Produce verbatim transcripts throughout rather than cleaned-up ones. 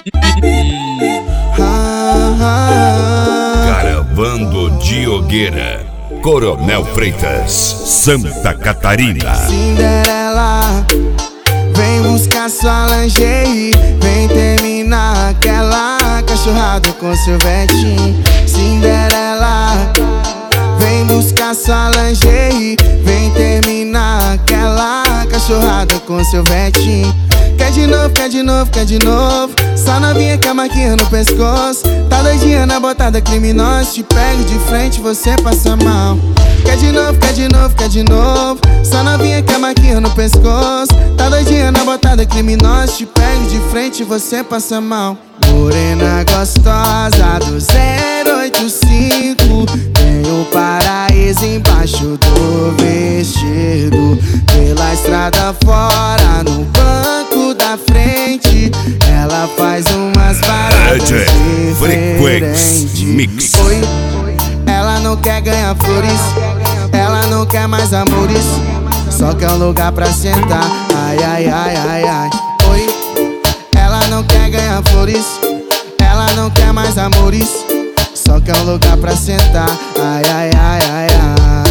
Caravando Diogueira, Coronel Freitas, Santa Catarina. Cinderela, vem buscar sua lingerie, vem terminar aquela cachorrada com seu vetinho. Cinderela, vem buscar sua lingerie, vem terminar aquela cachorrada com seu vetinho. Quer de novo, quer de novo, quer de novo. Só novinha com a marquinha no pescoço. Tá doidinha na botada criminosa. Te pego de frente, você passa mal. Quer de novo, quer de novo, quer de novo. Só novinha com a marquinha no pescoço. Tá doidinha na botada criminosa. Te pego de frente, você passa mal. Morena gostosa do zero oito cinco, tem o paraíso embaixo do vestido. Pela estrada fora, no banco da frente, ela faz umas paradas diferentes. Mix. Oi, ela não quer ganhar flores, ela não quer mais amores, só quer um lugar pra sentar. Ai, ai, ai, ai, ai. Oi, ela não quer ganhar flores, ela não quer mais amores, só quer um lugar pra sentar. Ai, ai, ai, ai, ai.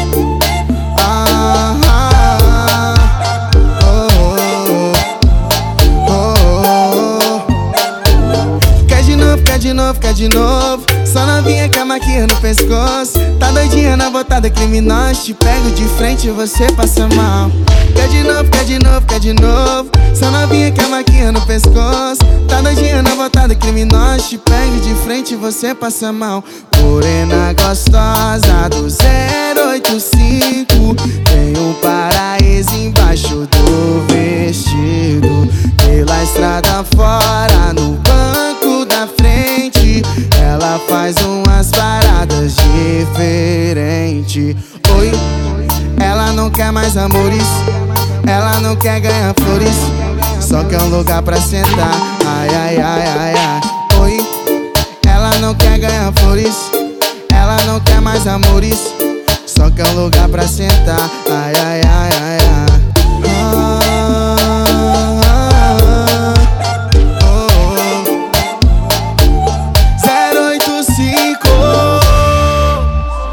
Ah, ah, oh, oh, oh, oh. Quer de novo, quer de novo, quer de novo. Só novinha com a marquinha no pescoço. Tá doidinha na botada criminosa. Te pego de frente e você passa mal. Quer de novo, quer de novo, quer de novo. Só novinha com a marquinha no pescoço. Tá doidinha na botada criminosa. Te pego de frente e você passa mal. Morena gostosa do zero oito cinco, tem um paraíso embaixo do vestido. Pela estrada fora, no banco da frente, ela faz umas paradas diferentes. Oi, ela não quer mais amores, ela não quer ganhar flores, só quer um lugar pra sentar. Ai, ai, ai, ai, ai. Oi, ela não quer ganhar flores, ela não quer mais amores, só quer um lugar pra sentar. Ai, ai, ai,